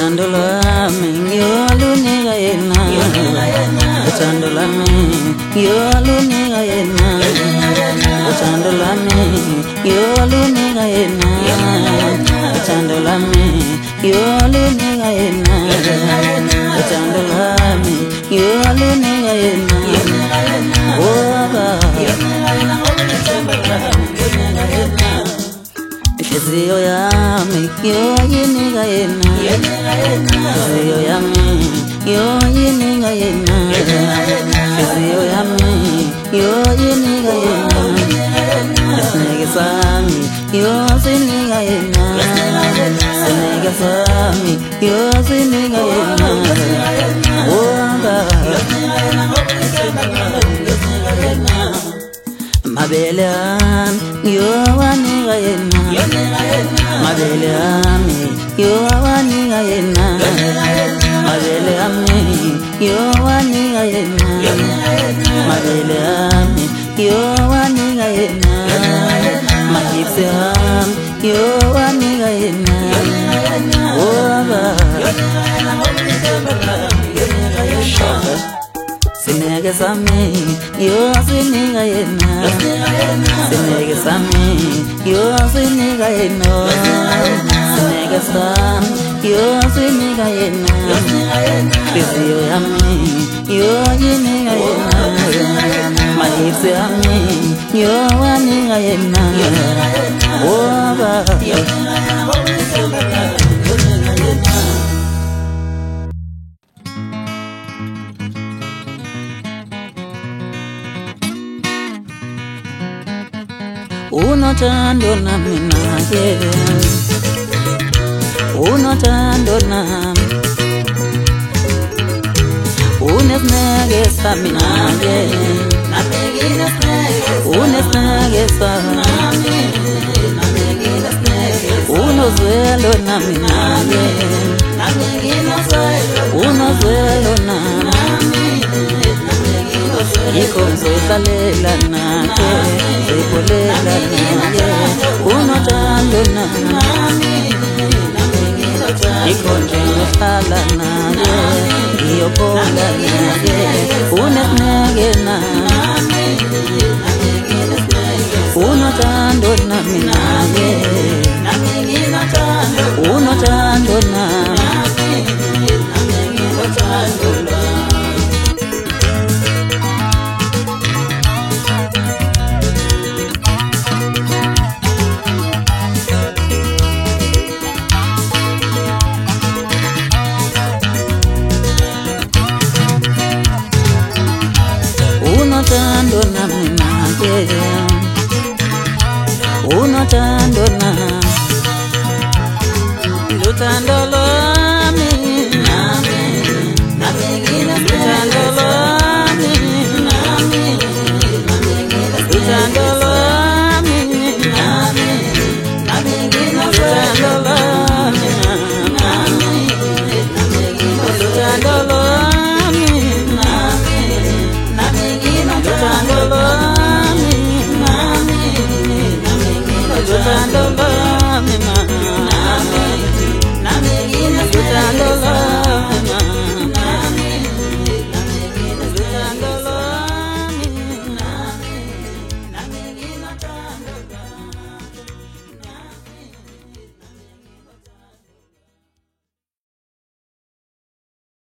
uthando lwami ngiyolunika yena, uthando lwami ngiyolunika yena, uthando lwami ngiyolunika yena, uthando lwami ngiyolunika yena, uthando lwami ngiyolunika yena. Inhliziyo yami ngiyoyinika yena, inhliziyo yami ngiyoyinika yena, inhliziyo yami ngiyoyinika yena, isineke sami ngiyosinika yena, isineke sami ngiyosinika yena. Mabele ami ngiyowanika yena, mabele ami ngiyowanika yena, mabele ami ngiyowanika yena, mabele ami ngiyowanika yena, magipsi ami ngiyowanika yena. Sineke sami ngiyosinika yena, sineke sami ngiyosinika yena, sineke sami ngiyosinika yena, inhliziyo yami ngiyoyinika yena, magipsi ami ngiyowanika yena. Unothando nami naye, unothando nami, unesineke sami naye, unesineke sami, unozwelo nami naye, unozwelo nami, yikho ngizohlalela naye, ngizolela naye. Unothando nami, yikho ngizohlala naye, ngiyophola naye. Unesineke nami, unothando nami naye, unothando nami. Unothando nami naye, unothando nami, luthando